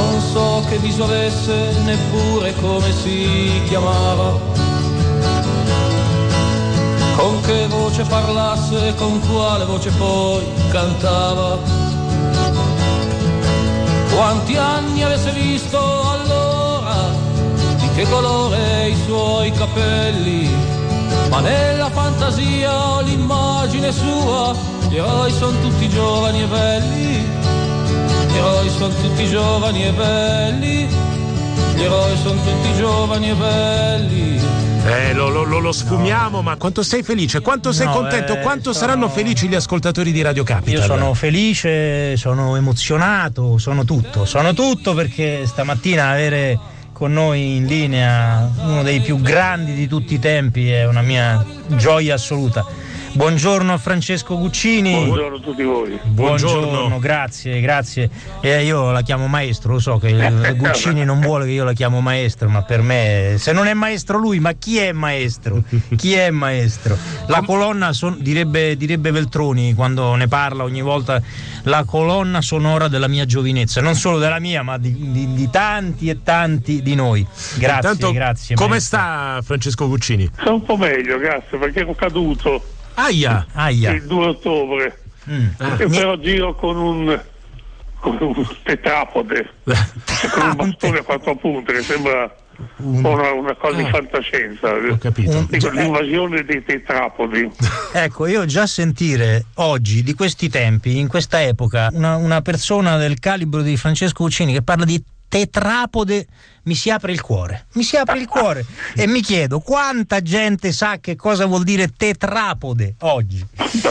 Non so che viso avesse, neppure come si chiamava, con che voce parlasse, con quale voce poi cantava, quanti anni avesse visto allora, di che colore i suoi capelli, ma nella fantasia ho l'immagine sua, gli eroi sono tutti giovani e belli, gli eroi sono tutti giovani e belli, gli eroi sono tutti giovani e belli. Lo sfumiamo, ma quanto sei felice, quanto sei contento, quanto saranno felici gli ascoltatori di Radio Capital? Io sono felice, sono emozionato, sono tutto perché stamattina avere con noi in linea uno dei più grandi di tutti i tempi è una mia gioia assoluta. Buongiorno a Francesco Guccini. Buongiorno a tutti voi. Buongiorno, grazie. Io la chiamo maestro, lo so che Guccini non vuole che io la chiamo maestro, ma per me, se non è maestro lui, ma chi è maestro? Chi è maestro? La colonna, direbbe Veltroni quando ne parla ogni volta, la colonna sonora della mia giovinezza, non solo della mia, ma di tanti e tanti di noi. Grazie. Come sta Francesco Guccini? Sta un po' meglio, grazie, perché ho caduto. Aia. Il 2 ottobre. E però giro con un tetrapode, con un bastone a 4 punte, che sembra una cosa di fantascienza. Ho capito. L'invasione dei tetrapodi. Ecco, io già sentire oggi, di questi tempi, in questa epoca, una persona del calibro di Francesco Guccini che parla di tetrapode, mi si apre il cuore e mi chiedo quanta gente sa che cosa vuol dire tetrapode oggi.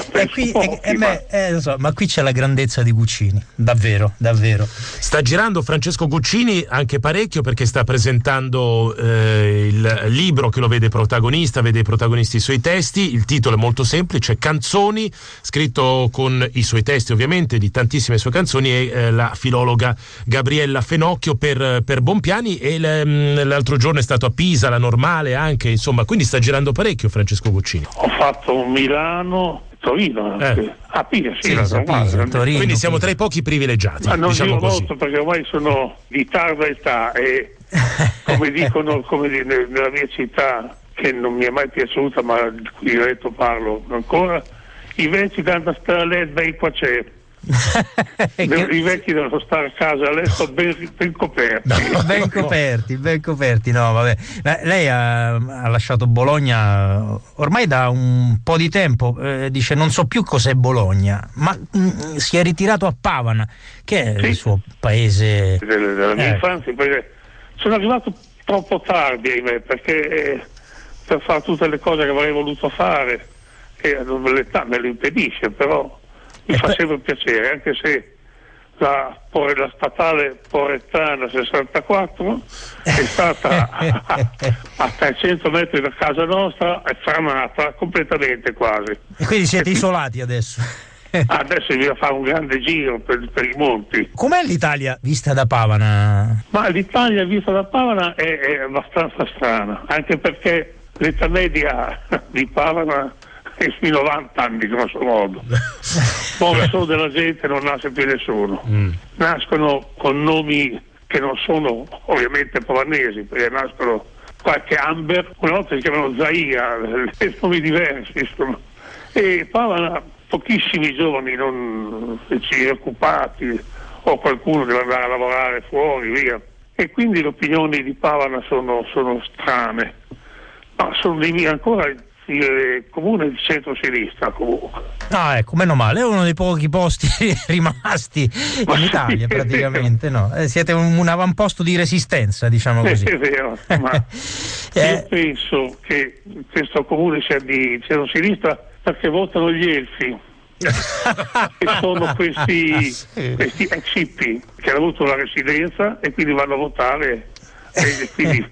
Lo so, ma qui c'è la grandezza di Guccini, davvero. Sta girando Francesco Guccini anche parecchio, perché sta presentando il libro che lo vede protagonista, vede i protagonisti i suoi testi. Il titolo è molto semplice: Canzoni, scritto con i suoi testi ovviamente di tantissime sue canzoni, e la filologa Gabriella Fenocchio per Bonpiani. E l'altro giorno è stato a Pisa, la Normale anche, insomma, quindi sta girando parecchio Francesco Guccini. Ho fatto Milano, Torino, a Pisa, sì, la Normale. Torino, quindi siamo tra i pochi privilegiati. Ma non diciamo giro così. molto perché ormai sono di tarda età e come dicono nella mia città, che non mi è mai piaciuta, ma di cui diretto parlo ancora, i vecchi danno a stare a letto ben qua c'è. I vecchi devono stare a casa a letto ben coperti. ben coperti. No, vabbè. Lei ha lasciato Bologna ormai da un po' di tempo, dice non so più cos'è Bologna, ma si è ritirato a Pavana, che è il suo paese della mia infanzia, perché sono arrivato troppo tardi, ahimè, perché per fare tutte le cose che avrei voluto fare, che l'età me lo impedisce, però mi fa sempre piacere, anche se la statale Porettana 64 è stata a 300 metri da casa nostra, è franata completamente quasi. E quindi siete isolati adesso? Adesso bisogna fare un grande giro per i monti. Com'è l'Italia vista da Pavana? Ma l'Italia vista da Pavana è abbastanza strana, anche perché l'età media di Pavana è sui 90 anni, grosso modo. Poi solo della gente non nasce più nessuno. Nascono con nomi che non sono ovviamente pavanesi, perché nascono qualche Amber, una volta si chiamano Zaia, nomi diversi, insomma. E Pavana, pochissimi giovani non occupati, o qualcuno deve andare a lavorare fuori, via. E quindi le opinioni di Pavana sono strane, ma sono ancora il comune di centro-sinistra comunque. Ah, ecco, meno male, è uno dei pochi posti rimasti in Italia, praticamente, no? Siete un avamposto di resistenza, diciamo così. È vero, ma io penso che questo comune sia di centro-sinistra perché votano gli elfi, che sono questi ex hippie che hanno avuto la residenza e quindi vanno a votare. E quindi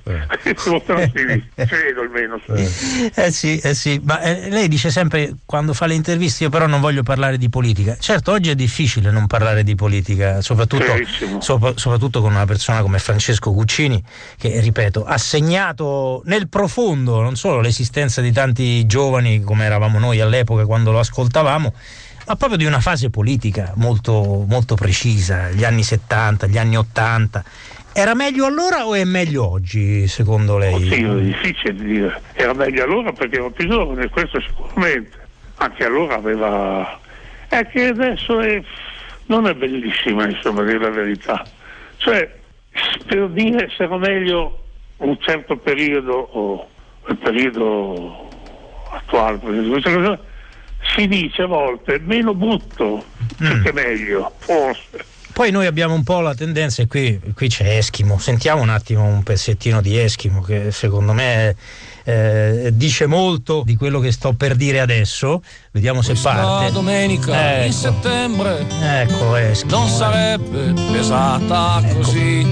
credo almeno sì, ma lei dice sempre quando fa le interviste: io però non voglio parlare di politica. Certo, oggi è difficile non parlare di politica, soprattutto con una persona come Francesco Guccini, che, ripeto, ha segnato nel profondo non solo l'esistenza di tanti giovani come eravamo noi all'epoca quando lo ascoltavamo, ma proprio di una fase politica molto, molto precisa, gli anni 70, gli anni 80. Era meglio allora o è meglio oggi, secondo lei? Sì, è difficile di dire. Era meglio allora perché ero più giovane, questo sicuramente. Anche allora aveva... È che adesso non è bellissima, insomma, a dire la verità. Cioè, per dire se era meglio un certo periodo o il periodo attuale, si dice a volte meno brutto che meglio, forse. Poi noi abbiamo un po' la tendenza, e qui c'è Eschimo, sentiamo un attimo un pezzettino di Eschimo che secondo me dice molto di quello che sto per dire adesso, vediamo se parte. Domenica in settembre, ecco Eschimo, non sarebbe pesata così.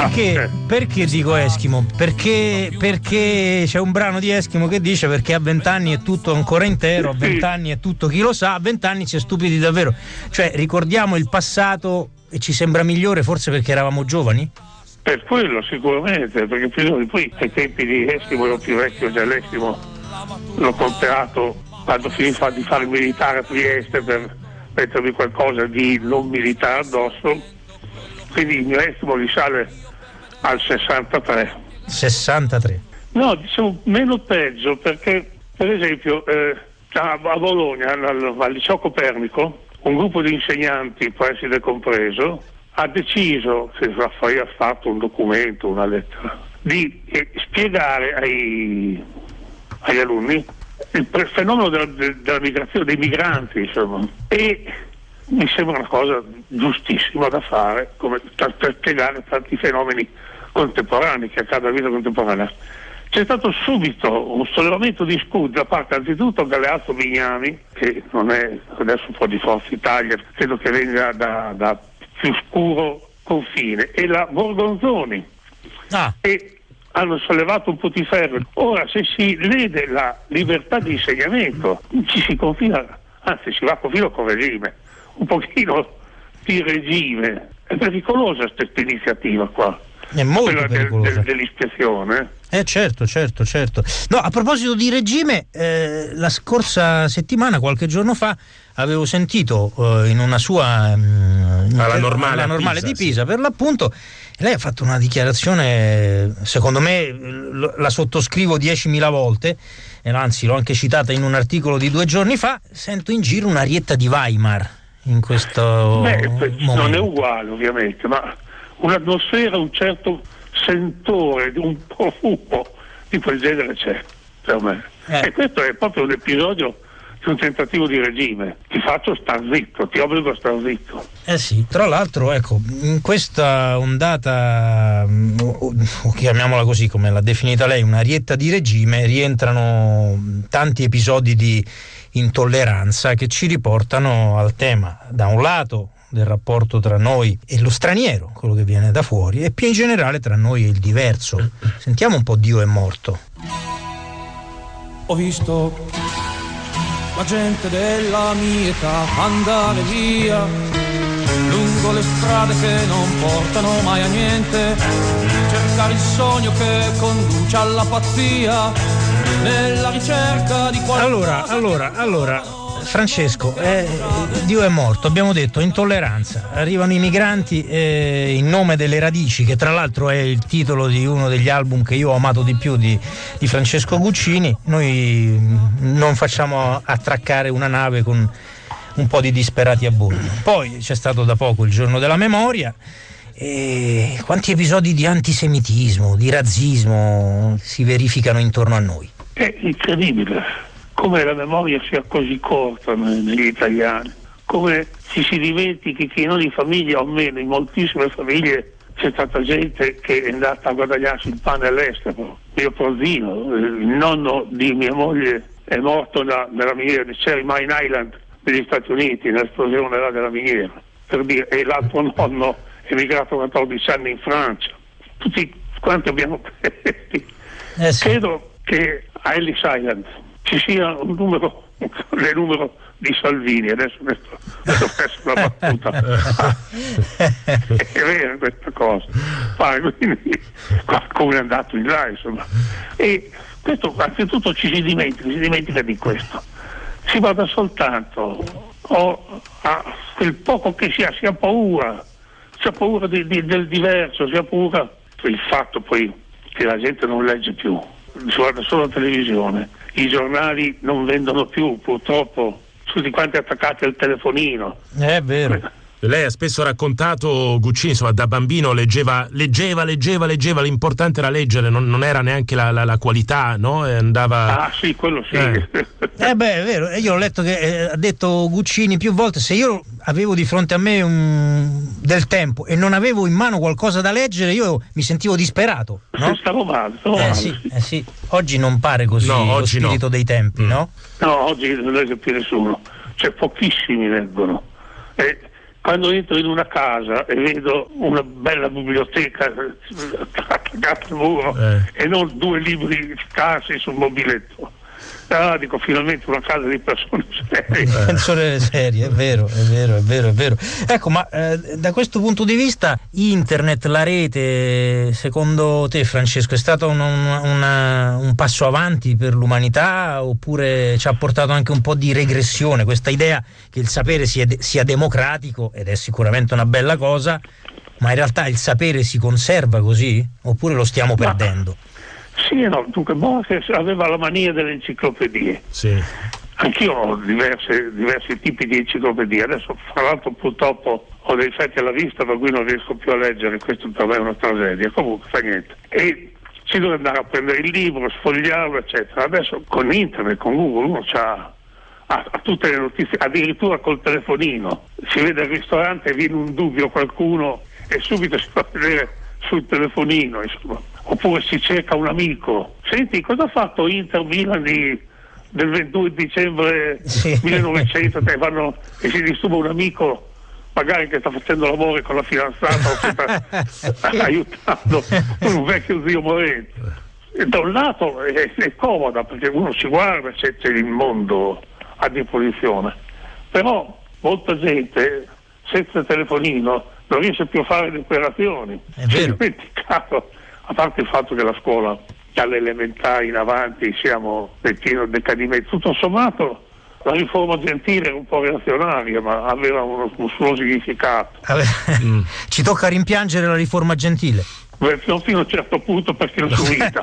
Perché dico Eschimo? Perché c'è un brano di Eschimo che dice: perché a 20 anni è tutto ancora intero, a 20 anni è tutto chi lo sa, a 20 anni si è stupidi davvero. Cioè ricordiamo il passato e ci sembra migliore forse perché eravamo giovani? Per quello sicuramente, perché poi ai tempi di Eschimo ero più vecchio, già l'Eschimo l'ho comprato quando finì di fare il militare a Trieste per mettermi qualcosa di non militare addosso, quindi il mio Eschimo risale al 63. 63? No, diciamo meno peggio, perché per esempio a Bologna, al liceo Copernico, un gruppo di insegnanti, preside compreso, ha deciso, se Raffaele ha fatto un documento, una lettera, di spiegare agli alunni il fenomeno della migrazione, dei migranti, insomma. E mi sembra una cosa giustissima da fare, come per spiegare tanti fenomeni contemporanei che accadono nella vita contemporanea. C'è stato subito un sollevamento di scudi da parte anzitutto Galeazzo Bignami, che non è adesso un po' di Forza Italia, credo che venga da più scuro confine, e la Borgonzoni, e hanno sollevato un po' di ferro. Ora, se si lede la libertà di insegnamento, ci si confina, anzi si va a confino con regime, un pochino di regime. È pericolosa questa iniziativa qua. È molto pericolosa. Dell'ispezione. Certo. No, a proposito di regime, la scorsa settimana, qualche giorno fa, avevo sentito in una sua alla normale di Pisa, sì, per l'appunto, lei ha fatto una dichiarazione, secondo me la sottoscrivo 10.000 volte, e anzi l'ho anche citata in un articolo di 2 giorni fa. Sento in giro un'arietta di Weimar in questo momento. Non è uguale ovviamente, ma un'atmosfera, un certo sentore, un profumo di quel genere c'è per me. E questo è proprio un episodio di un tentativo di regime. Ti faccio star zitto, ti obbligo a star zitto. Sì, tra l'altro, ecco, in questa ondata, o chiamiamola così come l'ha definita lei, un'arietta di regime, rientrano tanti episodi di intolleranza che ci riportano al tema, da un lato, del rapporto tra noi e lo straniero, quello che viene da fuori, e più in generale tra noi e il diverso. Sentiamo un po' Dio è morto. Ho visto la gente della mia età andare via lungo le strade che non portano mai a niente, cercare il sogno che conduce alla pazzia nella ricerca di qualcosa. Allora Francesco, Dio è morto, abbiamo detto intolleranza, arrivano i migranti in nome delle radici, che tra l'altro è il titolo di uno degli album che io ho amato di più di Francesco Guccini. Noi non facciamo attraccare una nave con un po' di disperati a bordo. Poi c'è stato da poco il giorno della memoria, e quanti episodi di antisemitismo, di razzismo si verificano intorno a noi. È incredibile come la memoria sia così corta negli italiani, come ci si dimentichi che in ogni famiglia, o almeno in moltissime famiglie, c'è stata gente che è andata a guadagnarsi il pane all'estero. Mio prozino, il nonno di mia moglie, è morto nella miniera di Cherry Mine Island negli Stati Uniti, nell'esplosione della miniera, per dire, e l'altro nonno è emigrato a 14 anni in Francia. Tutti quanti abbiamo sì. Credo che a Ellis Island ci sia un numero di Salvini. Adesso presso la battuta. È vera questa cosa. Quindi qualcuno è andato in là, insomma. E questo anzitutto si dimentica di questo. si bada soltanto a quel poco che si ha paura del diverso, si ha paura il fatto poi che la gente non legge più, si guarda solo la televisione, i giornali non vendono più, purtroppo, tutti quanti attaccati al telefonino. È vero. Lei ha spesso raccontato, Guccini, insomma, da bambino leggeva, l'importante era leggere, non era neanche la qualità, no? Andava... Ah sì, quello sì. È vero, io ho letto che ha detto Guccini più volte, se io avevo di fronte a me del tempo e non avevo in mano qualcosa da leggere, io mi sentivo disperato, no? Stavo male. Sì. Oggi non pare così, lo spirito dei tempi, no? No, oggi non legge più nessuno, cioè pochissimi leggono. Quando entro in una casa e vedo una bella biblioteca attaccata al muro e non 2 libri scarsi sul mobiletto, dico finalmente una casa di persone serie. Persone serie, è vero. Ecco, ma da questo punto di vista internet, la rete, secondo te, Francesco, è stato un passo avanti per l'umanità, oppure ci ha portato anche un po' di regressione, questa idea che il sapere sia democratico, ed è sicuramente una bella cosa, ma in realtà il sapere si conserva così, oppure lo stiamo perdendo? Sì e no, dunque Borges aveva la mania delle enciclopedie. Sì. Anch'io ho diversi tipi di enciclopedie, adesso fra l'altro purtroppo ho dei difetti alla vista per cui non riesco più a leggere, questo per me è una tragedia, comunque fa niente. E si deve andare a prendere il libro, sfogliarlo, eccetera. Adesso con internet, con Google, uno ha tutte le notizie, addirittura col telefonino. Si vede al ristorante e viene un dubbio qualcuno e subito si fa vedere sul telefonino, insomma. Oppure si cerca un amico. Senti, cosa ha fatto Inter Milan del 22 dicembre 1900? E si disturba un amico, magari che sta facendo l'amore con la fidanzata o che sta aiutando un vecchio zio morente. E da un lato è comoda perché uno si guarda, c'è il mondo a disposizione, però molta gente senza telefonino non riesce più a fare le operazioni. Si è dimenticato, a parte il fatto che la scuola dalle elementari in avanti siamo nel pieno decadimento, tutto sommato la riforma Gentile era un po' reazionaria, ma aveva un suo significato. Ci tocca rimpiangere la riforma Gentile. Fino a un certo punto, perché la sua vita.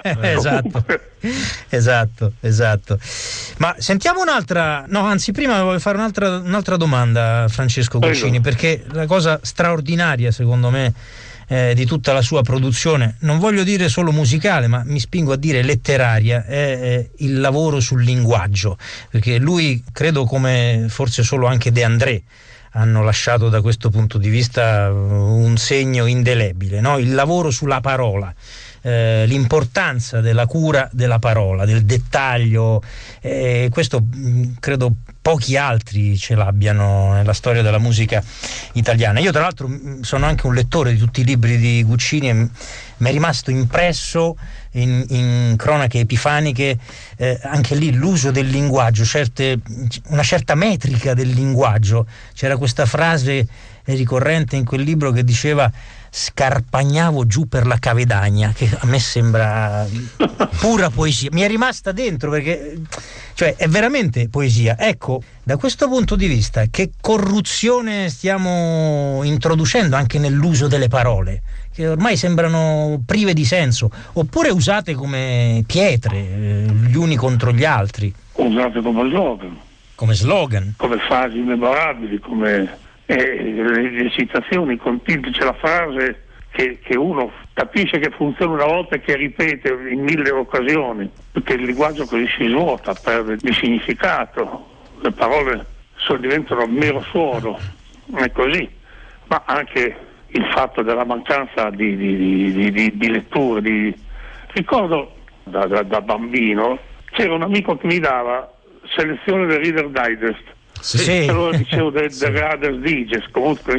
Esatto. Ma sentiamo un'altra, no, anzi prima voglio fare un'altra domanda, Francesco Guccini, perché la cosa straordinaria secondo me di tutta la sua produzione, non voglio dire solo musicale, ma mi spingo a dire letteraria, è il lavoro sul linguaggio, perché lui, credo come forse solo anche De André, hanno lasciato da questo punto di vista un segno indelebile, no? Il lavoro sulla parola, l'importanza della cura della parola, del dettaglio, questo credo pochi altri ce l'abbiano nella storia della musica italiana. Io tra l'altro sono anche un lettore di tutti i libri di Guccini e mi è rimasto impresso in Cronache Epifaniche anche lì l'uso del linguaggio, una certa metrica del linguaggio. C'era questa frase ricorrente in quel libro che diceva: scarpagnavo giù per la cavedagna, che a me sembra pura poesia, mi è rimasta dentro perché è veramente poesia. Ecco, da questo punto di vista che corruzione stiamo introducendo anche nell'uso delle parole, che ormai sembrano prive di senso, oppure usate come pietre gli uni contro gli altri, usate come slogan, come frasi memorabili, come le citazioni continue. C'è la frase che uno capisce che funziona una volta e che ripete in 1000 occasioni, perché il linguaggio così si svuota, perde di significato, le parole diventano mero suono, è così. Ma anche il fatto della mancanza di letture. Ricordo da bambino c'era un amico che mi dava selezione del Reader Digest. Sì. Allora dicevo del Reader Digest, comunque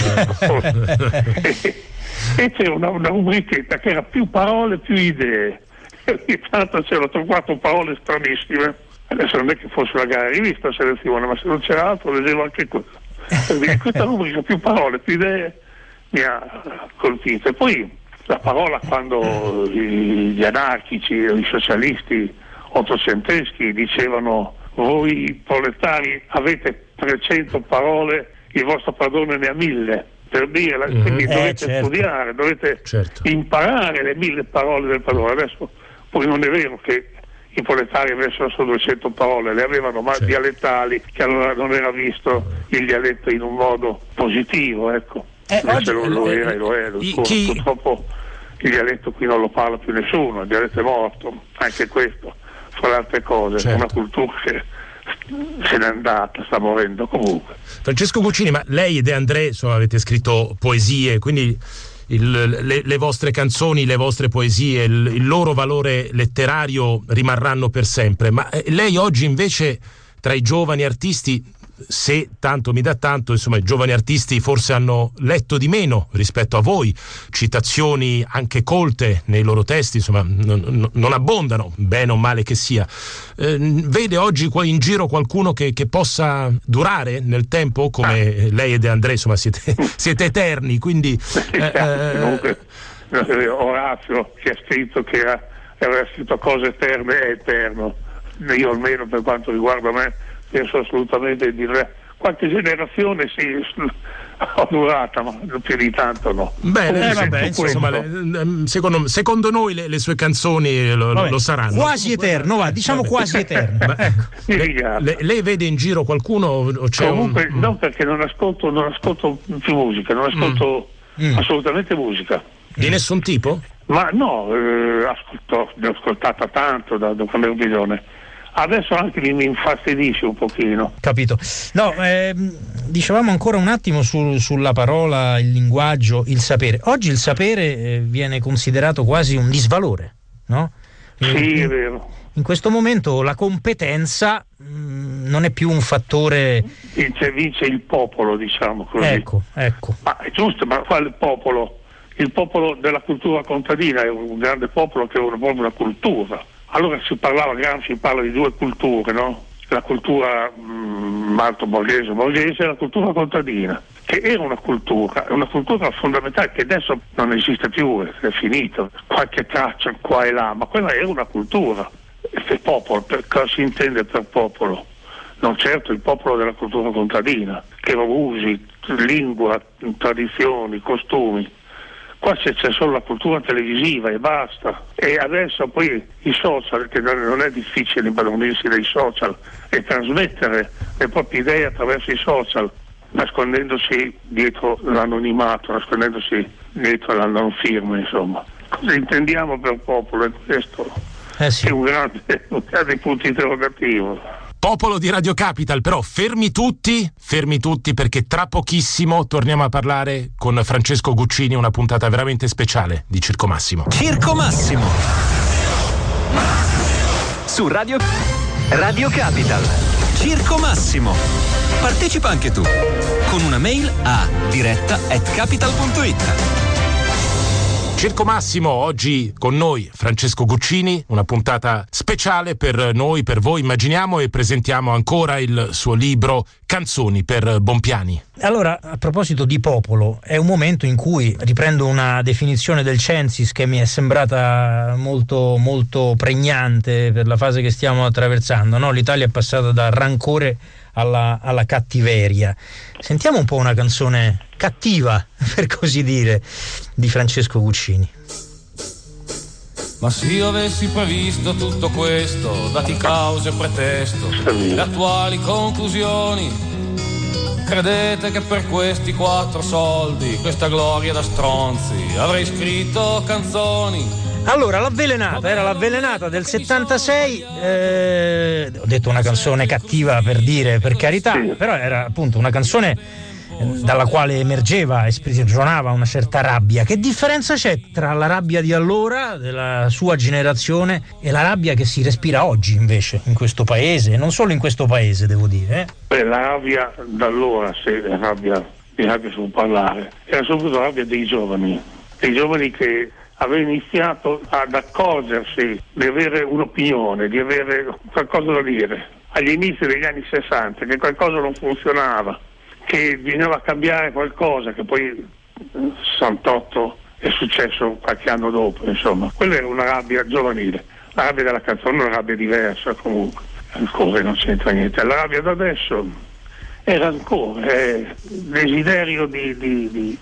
e c'era una rubrichetta che era più parole più idee, e ogni tanto c'erano 3-4 parole stranissime. Adesso non è che fosse una gara rivista selezione, ma se non c'era altro leggevo anche quello. Questa rubrica più parole più idee mi ha colpito. E poi la parola, quando gli anarchici o i socialisti ottocenteschi dicevano voi proletari avete 300 parole, il vostro padrone ne ha 1000, per dire, quindi dovete studiare, dovete imparare le 1000 parole del padrone. Adesso poi non è vero che i proletari avessero solo 200 parole, le avevano ma dialettali, che allora non era visto il dialetto in un modo positivo, ecco. Oggi lo era. Purtroppo il dialetto qui non lo parla più nessuno, il dialetto è morto, anche questo, fra le altre cose, è una cultura che se n'è andata, sta morendo comunque. Francesco Guccini, ma lei e De André avete scritto poesie, quindi le vostre canzoni, le vostre poesie, il loro valore letterario rimarranno per sempre, ma lei oggi invece tra i giovani artisti, se tanto mi dà tanto, insomma i giovani artisti forse hanno letto di meno rispetto a voi, citazioni anche colte nei loro testi, insomma non abbondano, bene o male che sia. Vede oggi in giro qualcuno che possa durare nel tempo come lei e De André, insomma siete eterni, quindi comunque Orazio che ha scritto che aveva scritto cose eterne è eterno. Io almeno per quanto riguarda me penso assolutamente di qualche generazione sì ho durata, ma più di tanto no. Bene, vabbè, insomma, secondo noi le sue canzoni lo saranno. Quasi eterno, diciamo quasi eterno. Ecco. Lei vede in giro qualcuno? O c'è comunque no, perché non ascolto più musica, non ascolto assolutamente musica. Di nessun tipo? Ma no, ne ho ascoltata tanto da quando ero giovane. Adesso anche mi infastidisce un pochino. Capito. No, dicevamo ancora un attimo sulla parola, il linguaggio, il sapere. Oggi il sapere viene considerato quasi un disvalore, no? Sì, è vero. In questo momento la competenza non è più un fattore. Vince il popolo, diciamo così. Ecco. Ma è giusto, ma quale popolo? Il popolo della cultura contadina è un grande popolo che è proprio una cultura. Allora si parla di due culture, no? La cultura alto borghese e la cultura contadina, che era una cultura fondamentale che adesso non esiste più, è finito, qualche traccia qua e là, ma quella era una cultura. Il popolo, cosa si intende per popolo? Non certo il popolo della cultura contadina, che erano usi, lingua, tradizioni, costumi. Qua c'è solo la cultura televisiva e basta. E adesso poi i social, che non è difficile impadronirsi dei social e trasmettere le proprie idee attraverso i social, nascondendosi dietro l'anonimato, nascondendosi dietro la non firma, insomma. Cosa intendiamo per popolo? E questo sì. È un grande punto interrogativo. Popolo di Radio Capital, però fermi tutti perché tra pochissimo torniamo a parlare con Francesco Guccini, una puntata veramente speciale di Circo Massimo. Circo Massimo su Radio Capital. Circo Massimo. Partecipa anche tu con una mail a diretta@capital.it. Circo Massimo, oggi con noi Francesco Guccini, una puntata speciale per noi, per voi, immaginiamo, e presentiamo ancora il suo libro Canzoni per Bompiani. Allora, a proposito di popolo, è un momento in cui riprendo una definizione del Censis che mi è sembrata molto, molto pregnante per la fase che stiamo attraversando, no? L'Italia è passata dal rancore alla cattiveria. Sentiamo un po' una canzone cattiva, per così dire, di Francesco Guccini. Ma se io avessi previsto tutto questo, dati cause e pretesto, le attuali conclusioni, credete che per questi 4 soldi, questa gloria da stronzi, avrei scritto canzoni? Allora, era l'avvelenata del 76, ho detto una canzone cattiva per dire, per carità, però era appunto una canzone dalla quale emergeva e sprigionava una certa rabbia. Che differenza c'è tra la rabbia di allora, della sua generazione, e la rabbia che si respira oggi invece in questo paese, e non solo in questo paese, devo dire? La rabbia d'allora, se di rabbia si può parlare, era soprattutto la rabbia dei giovani che aveva iniziato ad accorgersi di avere un'opinione, di avere qualcosa da dire agli inizi degli anni 60, che qualcosa non funzionava, che bisognava cambiare qualcosa, che poi 68 è successo qualche anno dopo, insomma. Quella era una rabbia giovanile, la rabbia della canzone è una rabbia diversa comunque, rancore non c'entra niente. La rabbia da adesso è rancore, è desiderio di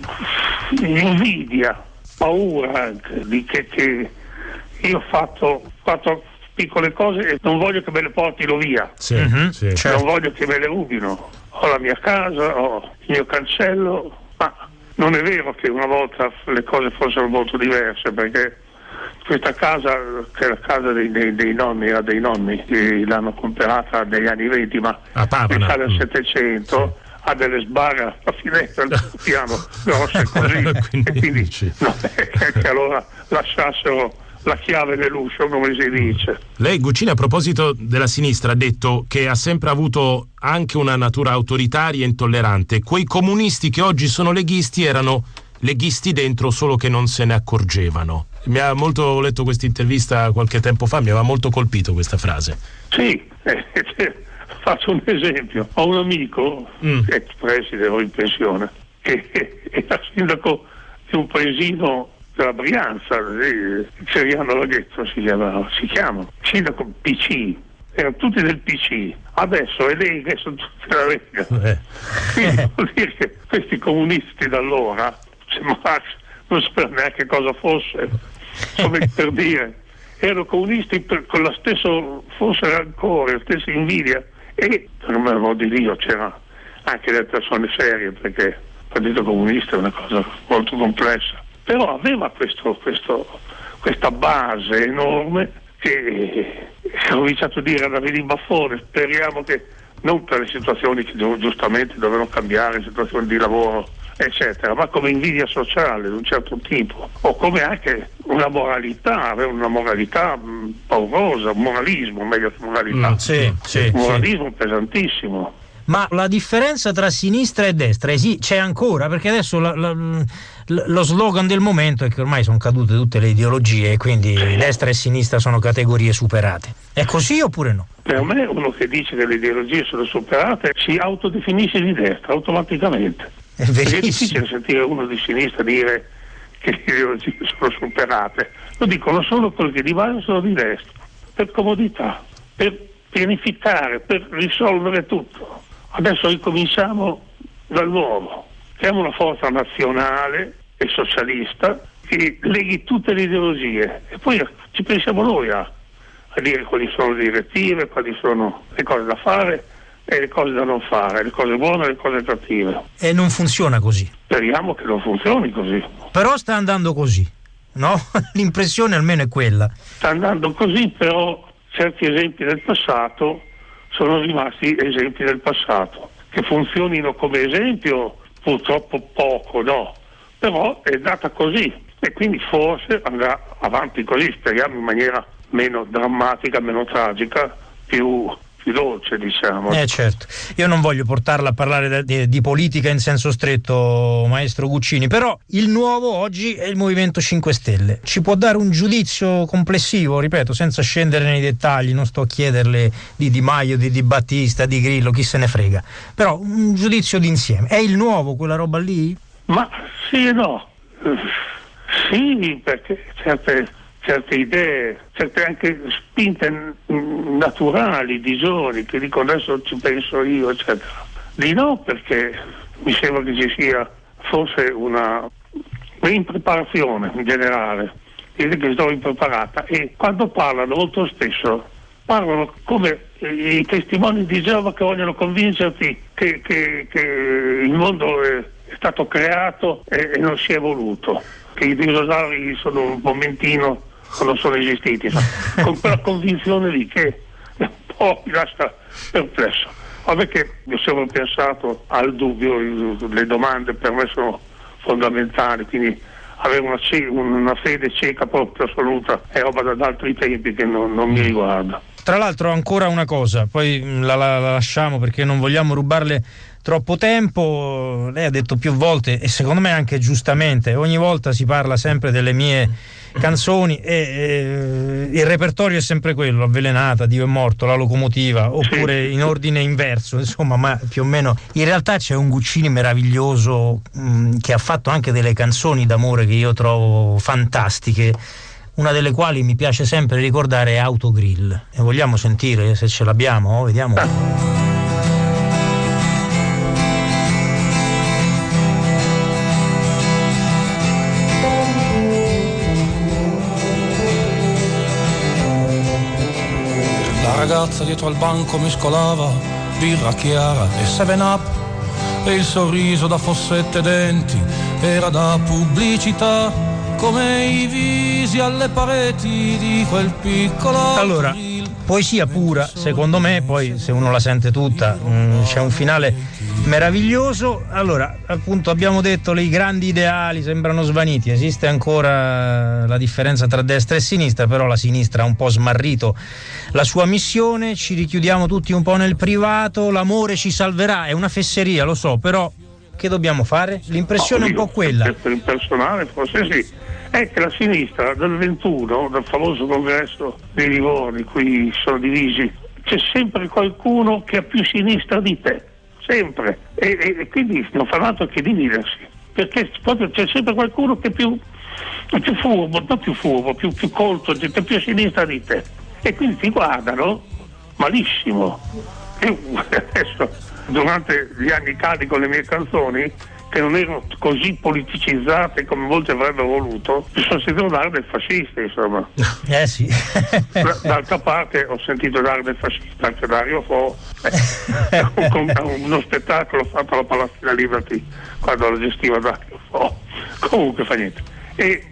invidia, paura anche, di che io ho fatto piccole cose e non voglio che me le portino via. Sì, sì. Certo. Non voglio che me le rubino. Ho la mia casa, ho il mio cancello, ma non è vero che una volta le cose fossero molto diverse, perché questa casa, che è la casa dei nonni, era dei nonni, che l'hanno comprata negli anni 20, ma risale al 700, ha delle sbarre a finestra del piano grosse così, e quindi no, che allora lasciassero la chiave nell'uscio, come si dice. Lei, Guccini, a proposito della sinistra, ha detto che ha sempre avuto anche una natura autoritaria e intollerante. Quei comunisti che oggi sono leghisti erano leghisti dentro, solo che non se ne accorgevano. Ho letto questa intervista qualche tempo fa, mi aveva molto colpito questa frase. Sì, faccio un esempio. Ho un amico, ex preside o in pensione, che era sindaco di un paesino della Brianza, Ceriano Laghetto si chiama, sindaco PC, erano tutti del PC, adesso è Lega e sono tutti della Lega. Quindi vuol dire che questi comunisti d'allora, se Marx non sapeva neanche cosa fosse, come per dire, erano comunisti con la stessa forse rancore, la stessa invidia, e per me modo di Dio c'era anche delle persone serie, perché il Partito Comunista è una cosa molto complessa. Però aveva questa base enorme che ha cominciato a dire ad avere i baffoni. Speriamo che non per le situazioni che giustamente dovevano cambiare, situazioni di lavoro eccetera, ma come invidia sociale di un certo tipo, o come anche una moralità, avere una moralità paurosa, un moralismo, meglio che moralità, un moralismo pesantissimo. Ma la differenza tra sinistra e destra c'è ancora? Perché adesso lo slogan del momento è che ormai sono cadute tutte le ideologie e quindi destra e sinistra sono categorie superate. È così oppure no? Per me uno che dice che le ideologie sono superate si autodefinisce di destra automaticamente. Perché è difficile sentire uno di sinistra dire che le ideologie sono superate. Lo dicono solo quelli che di base sono di destra, per comodità, per pianificare, per risolvere tutto. Adesso ricominciamo dal nuovo, creiamo una forza nazionale e socialista che leghi tutte le ideologie e poi ci pensiamo noi a dire quali sono le direttive, quali sono le cose da fare e le cose da non fare, le cose buone e le cose cattive. E non funziona così. Speriamo che non funzioni così. Però sta andando così, no? L'impressione almeno è quella. Sta andando così, però certi esempi del passato sono rimasti esempi del passato. Che funzionino come esempio purtroppo poco, no, però è data così e quindi forse andrà avanti così, speriamo in maniera meno drammatica, meno tragica, più dolce, diciamo. Certo, io non voglio portarla a parlare di politica in senso stretto, maestro Guccini, però il nuovo oggi è il Movimento 5 Stelle. Ci può dare un giudizio complessivo, ripeto, senza scendere nei dettagli, non sto a chiederle di Di Maio, di Battista, di Grillo, chi se ne frega, però un giudizio d'insieme. È il nuovo quella roba lì? Ma sì e no. Sì, perché certe idee, certe anche spinte naturali di giovani che dicono adesso ci penso io, eccetera. Di no, perché mi sembra che ci sia forse una impreparazione in generale, che sto impreparata, e quando parlano molto spesso parlano come i testimoni di Geova che vogliono convincerti che il mondo è stato creato e non si è evoluto, che i dinosauri sono un momentino non sono esistiti, con quella convinzione lì che un po' mi lascia perplesso. Vabbè che io ho sempre pensato al dubbio, le domande per me sono fondamentali, quindi avere una fede cieca proprio assoluta è roba da altri tempi che non mi riguarda. Tra l'altro ancora una cosa, poi la lasciamo perché non vogliamo rubarle troppo tempo. Lei ha detto più volte, e secondo me anche giustamente, ogni volta si parla sempre delle mie canzoni e il repertorio è sempre quello: Avvelenata, Dio è morto, La locomotiva, oppure in ordine inverso, insomma, ma più o meno. In realtà c'è un Guccini meraviglioso che ha fatto anche delle canzoni d'amore che io trovo fantastiche. una delle quali mi piace sempre ricordare è Autogrill. E vogliamo sentire se ce l'abbiamo? Vediamo. La ragazza dietro al banco mescolava birra chiara e 7-Up e il sorriso da fossette denti era da pubblicità, come i visi alle pareti di quel piccolo. Allora, poesia pura, secondo me, poi se uno la sente tutta c'è un finale meraviglioso. Allora, appunto, abbiamo detto i grandi ideali sembrano svaniti, esiste ancora la differenza tra destra e sinistra, però la sinistra ha un po' smarrito la sua missione, ci richiudiamo tutti un po' nel privato, l'amore ci salverà, è una fesseria, lo so, però che dobbiamo fare? L'impressione è un po' quella. Per il personale forse sì, è che la sinistra del 21, del famoso congresso di Livorno, in cui sono divisi, c'è sempre qualcuno che ha più sinistra di te, sempre, e quindi non fa altro che dividersi, perché proprio c'è sempre qualcuno che è più furbo, non più furbo, più colto, c'è più a sinistra di te, e quindi ti guardano malissimo. Io adesso, durante gli anni caldi con le mie canzoni, che non erano così politicizzate come molti avrebbero voluto, mi sono sentito dare del fascista, insomma. Sì. D'altra parte ho sentito dare del fascista anche Dario Fo, con uno spettacolo fatto alla Palazzo Liberty quando lo gestiva Dario Fo. Comunque fa niente. E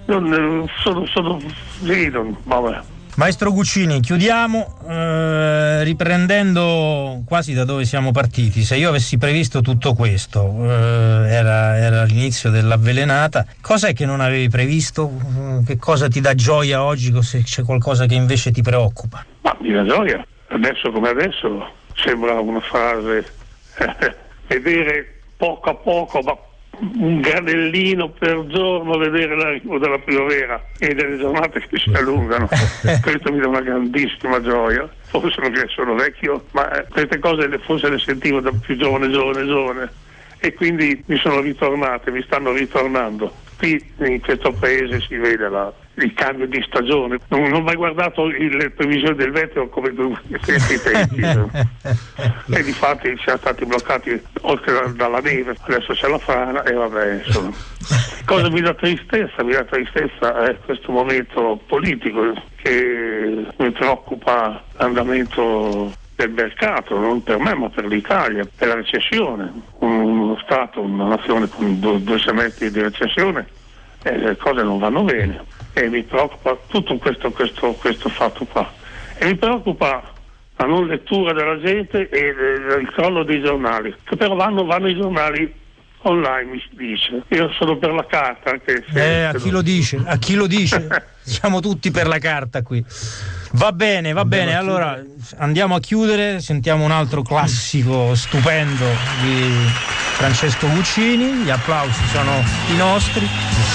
vabbè. Maestro Guccini, chiudiamo riprendendo quasi da dove siamo partiti. Se io avessi previsto tutto questo, era l'inizio dell'Avvelenata, cosa è che non avevi previsto? Che cosa ti dà gioia oggi, se c'è qualcosa che invece ti preoccupa? Ma mi dà gioia, adesso come adesso sembra una frase, vedere poco a poco, ma un granellino per giorno, vedere l'arrivo della primavera e delle giornate che si allungano. Questo mi dà una grandissima gioia, forse perché sono vecchio, ma queste cose forse le sentivo da più giovane, e quindi mi stanno ritornando. Qui in questo paese si vede il cambio di stagione. Non ho mai guardato le previsioni del meteo come questi tempi. E difatti siamo stati bloccati oltre dalla neve, adesso c'è la frana e vabbè, insomma. Cosa mi dà tristezza? Mi dà tristezza è questo momento politico che mi preoccupa l'andamento del mercato, non per me ma per l'Italia, per la recessione. Uno Stato, una nazione con due semestri di recessione, le cose non vanno bene e mi preoccupa tutto questo fatto qua, e mi preoccupa la non lettura della gente e il crollo dei giornali, che però vanno i giornali online, mi si dice. Io sono per la carta, anche se a chi lo dice siamo tutti per la carta qui. Va bene, allora andiamo a chiudere, sentiamo un altro classico stupendo di Francesco Guccini, gli applausi sono i nostri.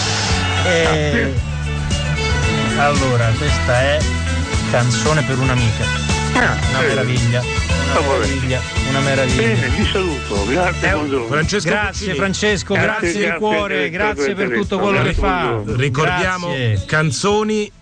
Allora, questa è Canzone per un'amica. Una meraviglia. Una meraviglia. Bene, vi saluto, grazie, buongiorno. Grazie Francesco, grazie di cuore, grazie per tutto quello che fa. Ricordiamo Grazie. Canzoni